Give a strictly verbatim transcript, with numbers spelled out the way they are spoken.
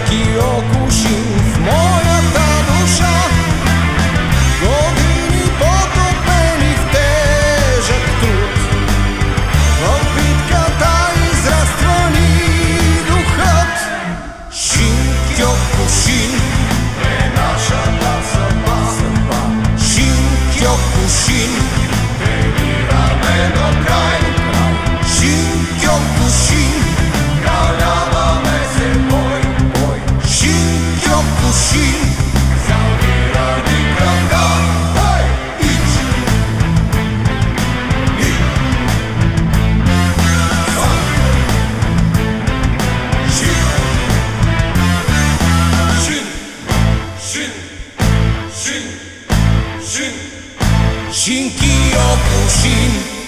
Kyokushin в моята душа. Години потопени в тежък труд, в битката израства ни духът. Шин Кьокушин е нашата съдба. Шин Кьокушин тренираме до край. Шин Кьокушин каляваме се бой. Шин Кьокушин завирани крака. Ич и сан. Шин Шин Шин Шин Шин Шин Кьокушин.